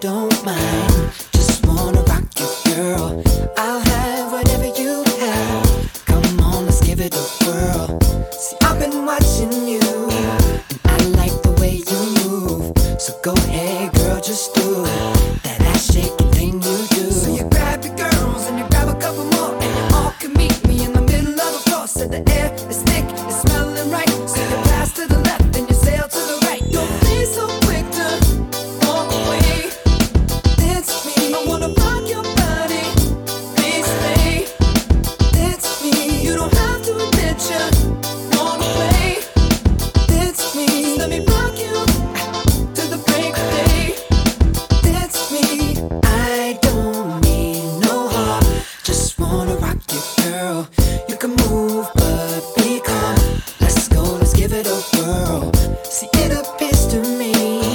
don't mind. Just wanna rock you, girl. I'll have whatever you have. Come on, let's give it a whirl. See, I've been watching you, and I like the way you move. So go ahead, girl, just do that ass shaking thing you do. So you grab your girls and you grab a couple more, and you all can meet me in the middle of the floor. So the air is thick, it's smelling right. So you pass to the left and you sail to the right. Don't be so quick to walk away. Dance with me, I wanna rock your body. Please stay. Dance with me, you don't have to admit you wanna play. Dance with me, let me rock you to the break of day. Dance with me, I don't need no heart. Just wanna rock you, girl. You can move, but be calm. Let's go, let's give it a whirl. See, it appears to me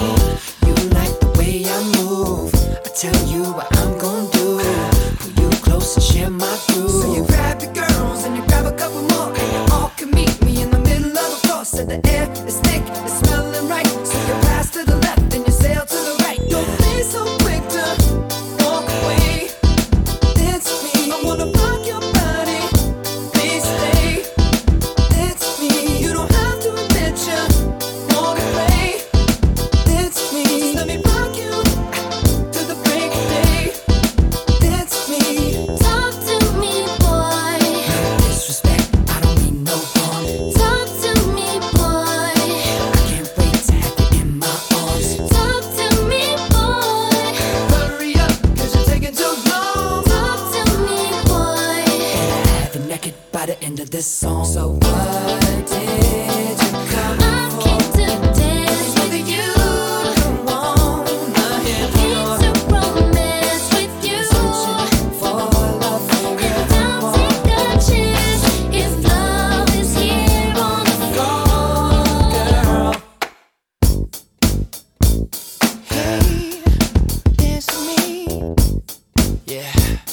you like the way I move. I tell you what I'm gonna do. Pull you close and share my groove. So you grab your girls and you grab a couple more, and you all can meet me in the middle of the floor. So the air is thick, it's smelling right. So you pass to the left and you sail to the right. Don't be so quick to walk away. Dance with me, I wanna rock your body. Please stay. Dance with me, you don't have to admit you wanna play. Dance with me, let me rock you to the break of day. Dance with me. Talk to me, boy. No disrespect, I don't mean no harm. Talk to me, boy. I can't wait to have you in my arms. Talk to me, boy. Hurry up, cause you're taking too long. Talk to me, boy. Gotta have you naked by the end of this song. So what did you come I for? came to dance with you. Don't wanna hear Came more. to romance with you. Searching for love And forevermore. I'll take a chance if love is here on the floor. Girl, hey, dance with me. Yeah.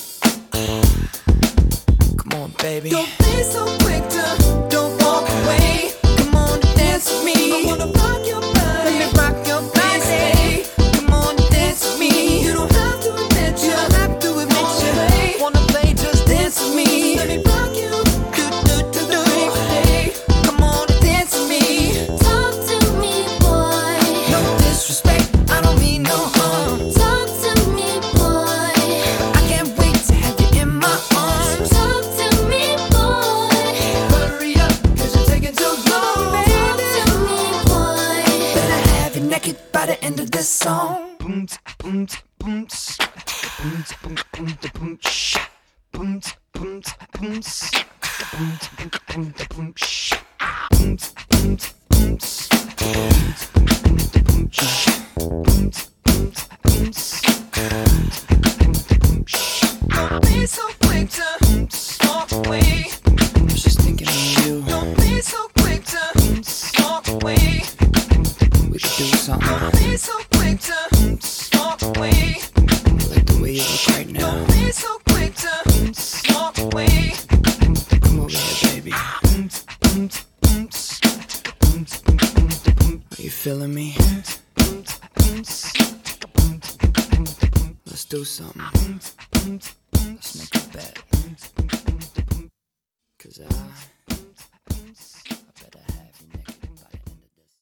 Come on, baby. Don't be so quick to don't walk away. Come on, dance with me. I wanna rock your body. Let me rock your body. Come on, dance with me. You don't have to admit you wanna play. Just dance with me. Let me rock you. Do. Come on, dance with me. Talk to me, boy. No disrespect, I don't mean no harm. Talk to me, boy. I can't wait to have you in my arms. Talk to me, boy. Hurry up, cause you're taking too long, Talk baby. to me, boy. Better have you naked by the end of this song. Boom, boom, boom, boom, boom, boom, boom, boom, boom, boom, boom, boom, boom, boom, boom, boom, don't be so quick to walk away. I was just thinking of you. Don't be so quick to walk away. We could do something. Don't be so quick to walk away. Like the way you look right now. Don't be so quick to walk away. Come over here, baby. Are you feeling me? Let's do something. Let's make a bet.